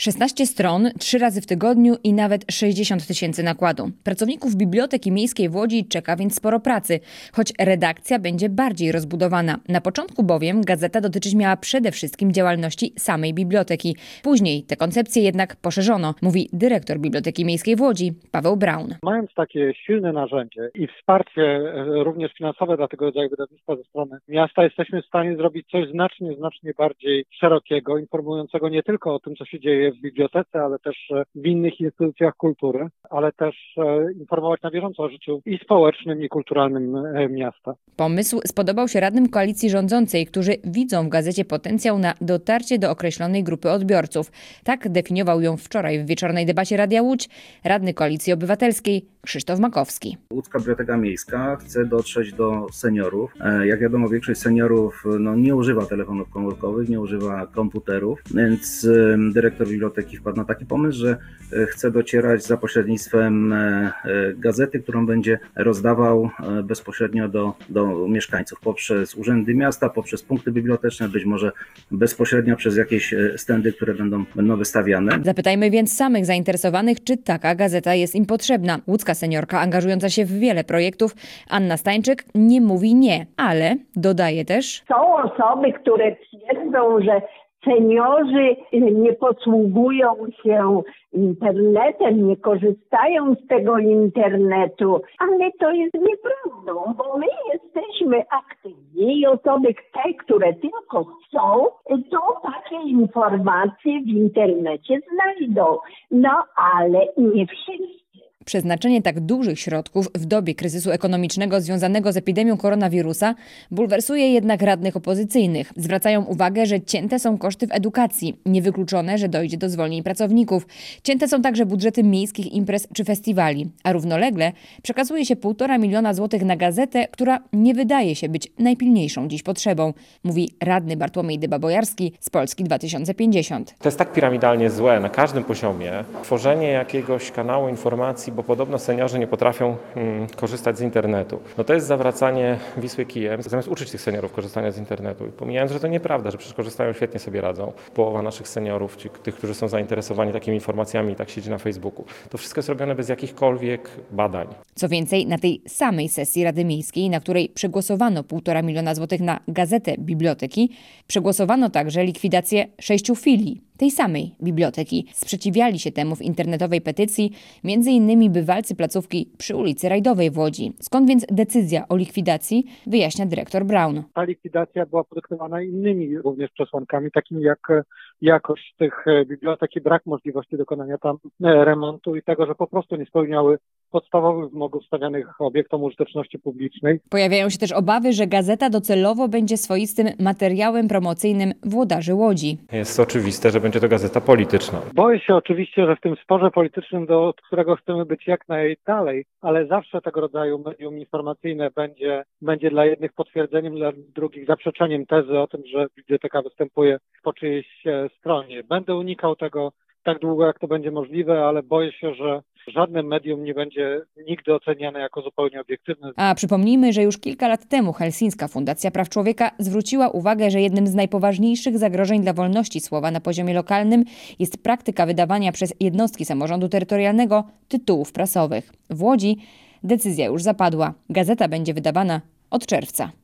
16 stron, 3 razy w tygodniu i nawet 60 000 nakładu. Pracowników Biblioteki Miejskiej w Łodzi czeka więc sporo pracy, choć redakcja będzie bardziej rozbudowana. Na początku bowiem gazeta dotyczyć miała przede wszystkim działalności samej biblioteki. Później tę koncepcję jednak poszerzono, mówi dyrektor Biblioteki Miejskiej w Łodzi, Paweł Braun. Mając takie silne narzędzie i wsparcie również finansowe dla tego rodzaju wydawnictwa ze strony miasta, jesteśmy w stanie zrobić coś znacznie bardziej szerokiego, informującego nie tylko o tym, co się dzieje w bibliotece, ale też w innych instytucjach kultury, ale też informować na bieżąco o życiu i społecznym, i kulturalnym miasta. Pomysł spodobał się radnym koalicji rządzącej, którzy widzą w gazecie potencjał na dotarcie do określonej grupy odbiorców. Tak definiował ją wczoraj w wieczornej debacie Radia Łódź radny Koalicji Obywatelskiej Krzysztof Makowski. Łódzka Biblioteka Miejska chce dotrzeć do seniorów. Jak wiadomo, większość seniorów nie używa telefonów komórkowych, nie używa komputerów, więc dyrektor biblioteki wpadł na taki pomysł, że chce docierać za pośrednictwem gazety, którą będzie rozdawał bezpośrednio do mieszkańców poprzez urzędy miasta, poprzez punkty biblioteczne, być może bezpośrednio przez jakieś stędy, które będą wystawiane. Zapytajmy więc samych zainteresowanych, czy taka gazeta jest im potrzebna. Łódzka seniorka angażująca się w wiele projektów, Anna Stańczyk, nie mówi nie, ale dodaje też: Są osoby, które twierdzą, że seniorzy nie posługują się internetem, nie korzystają z tego internetu, ale to jest nieprawdą, bo my jesteśmy aktywni i osoby te, które tylko chcą, to takie informacje w internecie znajdą. No ale nie wszyscy. Przeznaczenie tak dużych środków w dobie kryzysu ekonomicznego związanego z epidemią koronawirusa bulwersuje jednak radnych opozycyjnych. Zwracają uwagę, że cięte są koszty w edukacji. Niewykluczone, że dojdzie do zwolnień pracowników. Cięte są także budżety miejskich imprez czy festiwali. A równolegle przekazuje się 1,5 miliona złotych na gazetę, która nie wydaje się być najpilniejszą dziś potrzebą, mówi radny Bartłomiej Dyba-Bojarski z Polski 2050. To jest tak piramidalnie złe na każdym poziomie. Tworzenie jakiegoś kanału informacji, bo podobno seniorzy nie potrafią korzystać z internetu. To jest zawracanie Wisły kijem, zamiast uczyć tych seniorów korzystania z internetu. I pomijając, że to nieprawda, że przecież korzystają, świetnie sobie radzą. Połowa naszych seniorów, tych, którzy są zainteresowani takimi informacjami, tak siedzi na Facebooku. To wszystko jest robione bez jakichkolwiek badań. Co więcej, na tej samej sesji Rady Miejskiej, na której przegłosowano 1,5 miliona złotych na gazetę biblioteki, przegłosowano także likwidację 6 filii tej samej biblioteki. Sprzeciwiali się temu w internetowej petycji m.in. bywalcy placówki przy ulicy Rajdowej w Łodzi. Skąd więc decyzja o likwidacji, wyjaśnia dyrektor Braun. Ta likwidacja była podyktowana innymi również przesłankami, takimi jak jakość tych bibliotek i brak możliwości dokonania tam remontu i tego, że po prostu nie spełniały podstawowych wymogów stawianych obiektom użyteczności publicznej. Pojawiają się też obawy, że gazeta docelowo będzie swoistym materiałem promocyjnym włodarzy Łodzi. Jest oczywiste, że będzie to gazeta polityczna. Boję się oczywiście, że w tym sporze politycznym, od którego chcemy być jak najdalej, ale zawsze tego rodzaju medium informacyjne będzie dla jednych potwierdzeniem, dla drugich zaprzeczeniem tezy o tym, że biblioteka występuje po czyjejś stronie. Będę unikał tego tak długo, jak to będzie możliwe, ale boję się, że żadne medium nie będzie nigdy oceniane jako zupełnie obiektywne. A przypomnijmy, że już kilka lat temu Helsińska Fundacja Praw Człowieka zwróciła uwagę, że jednym z najpoważniejszych zagrożeń dla wolności słowa na poziomie lokalnym jest praktyka wydawania przez jednostki samorządu terytorialnego tytułów prasowych. W Łodzi decyzja już zapadła. Gazeta będzie wydawana od czerwca.